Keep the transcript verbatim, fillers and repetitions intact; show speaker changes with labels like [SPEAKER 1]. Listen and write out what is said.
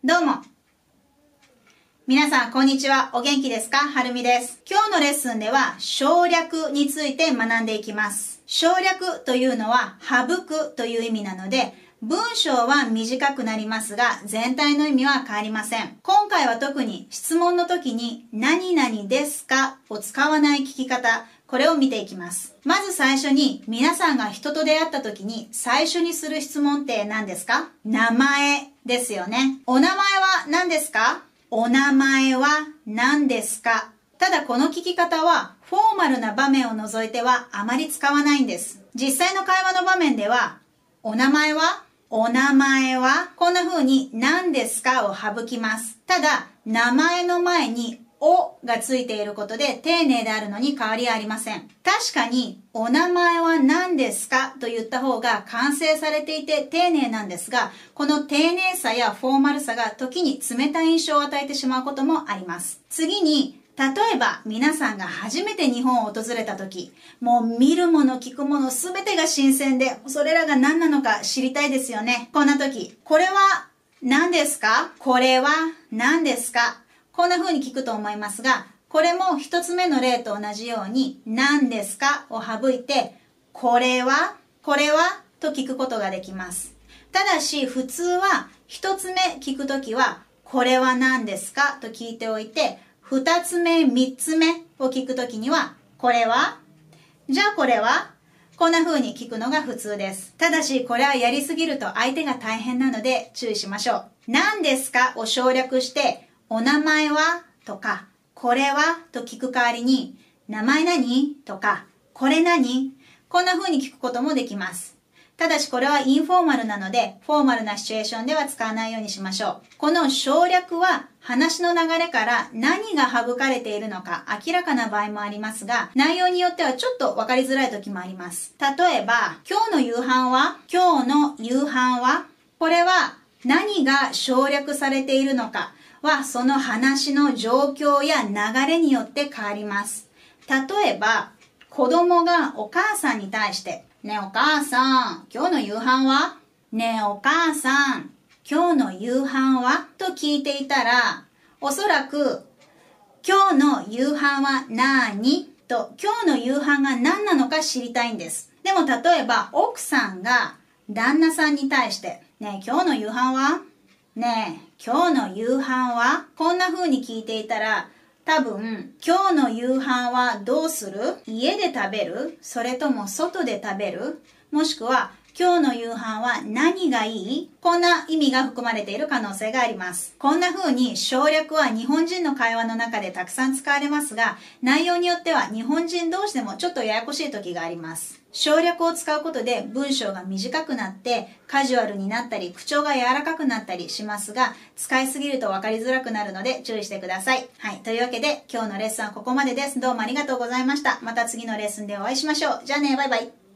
[SPEAKER 1] どうも。皆さん、こんにちは。お元気ですか？はるみです。今日のレッスンでは、省略について学んでいきます。省略というのは、省くという意味なので、文章は短くなりますが、全体の意味は変わりません。今回は特に質問の時に、何々ですかを使わない聞き方、これを見ていきます。まず最初に、皆さんが人と出会った時に最初にする質問って何ですか？名前ですよね。お名前は何ですか？お名前は何ですか？ただこの聞き方は、フォーマルな場面を除いてはあまり使わないんです。実際の会話の場面では、お名前はお名前はこんな風に何ですかを省きます。ただ、名前の前におがついていることで丁寧であるのに変わりはありません。確かに、お名前は何ですかと言った方が完成されていて丁寧なんですが、この丁寧さやフォーマルさが時に冷たい印象を与えてしまうこともあります。次に、例えば皆さんが初めて日本を訪れた時、もう見るもの聞くものすべてが新鮮で、それらが何なのか知りたいですよね。こんな時、これは何ですか？これは何ですか？こんな風に聞くと思いますが、これも一つ目の例と同じように、何ですかを省いて、これはこれはと聞くことができます。ただし、普通は一つ目聞くときは、これは何ですかと聞いておいて、二つ目、三つ目を聞くときには、これはじゃあこれはこんな風に聞くのが普通です。ただし、これはやりすぎると相手が大変なので注意しましょう。何ですかを省略して、お名前はとか、これはと聞く代わりに、名前何とか、これ何こんな風に聞くこともできます。ただしこれはインフォーマルなので、フォーマルなシチュエーションでは使わないようにしましょう。この省略は話の流れから何が省かれているのか明らかな場合もありますが、内容によってはちょっと分かりづらい時もあります。例えば、今日の夕飯は今日の夕飯はこれは何が省略されているのかはその話の状況や流れによって変わります。例えば、子供がお母さんに対してねえお母さん、今日の夕飯はねえお母さん、今日の夕飯はと聞いていたら、おそらく今日の夕飯は何と今日の夕飯が何なのか知りたいんです。でも例えば奥さんが旦那さんに対してねえ今日の夕飯はねえ今日の夕飯はこんな風に聞いていたら、多分、今日の夕飯はどうする？家で食べる？それとも外で食べる？もしくは、今日の夕飯は何がいい？こんな意味が含まれている可能性があります。こんな風に省略は日本人の会話の中でたくさん使われますが、内容によっては日本人同士でもちょっとややこしい時があります。省略を使うことで文章が短くなってカジュアルになったり口調が柔らかくなったりしますが、使いすぎると分かりづらくなるので注意してください。はい。というわけで今日のレッスンはここまでです。どうもありがとうございました。また次のレッスンでお会いしましょう。じゃあね、バイバイ。